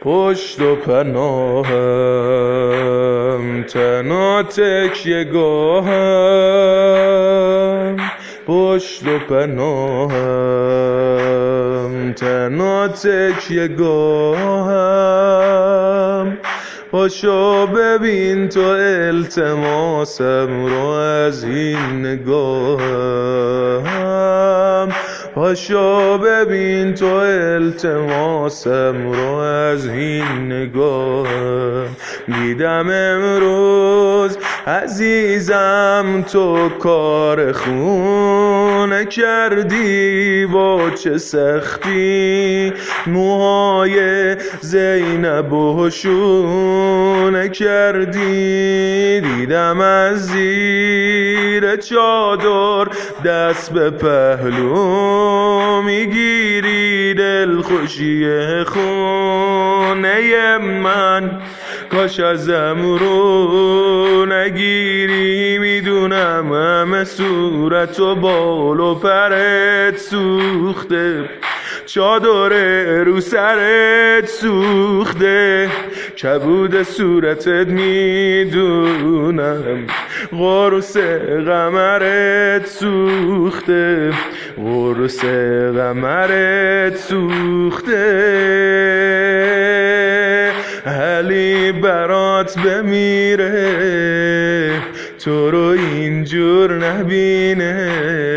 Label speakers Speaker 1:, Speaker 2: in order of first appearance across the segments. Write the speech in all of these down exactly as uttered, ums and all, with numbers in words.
Speaker 1: پشت و پناهم، تنها تکیه گاهم. پشت و پناهم، تنها تکیه گاهم. پاشو ببین تو التماسم رو از این نگاهم. پاشو ببین تو التماسم رو از این نگاهم. دیدم امروز عزیزم تو کار خونه کردی، با چه سختی موهای زینب و شونه کردی. دیدم از زیر چادر دست به پهلو میگیری، دلخوشی خونه من کاش ازم رو نگیری. میدونم همه صورت و بال و پرت سوخته، چادر رو سرت سوخته، کبود صورتت میدونم، قرص قمرت سوخته، قرص قمرت سوخته. علی برات بمیره تو رو اینجور نبینه،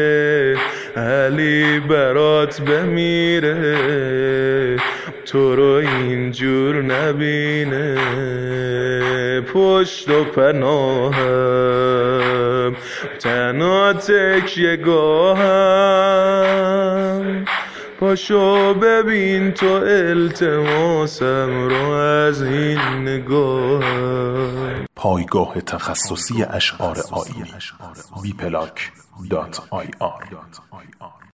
Speaker 1: علی برات بمیره تو رو اینجور نبینه. پشت و پناهم، تنها تکیه گاهم. پاشو ببین تو التماسم رو از این نگاهم.
Speaker 2: پایگاه تخصصی اشعار آیینی بی پلاک دات آی آر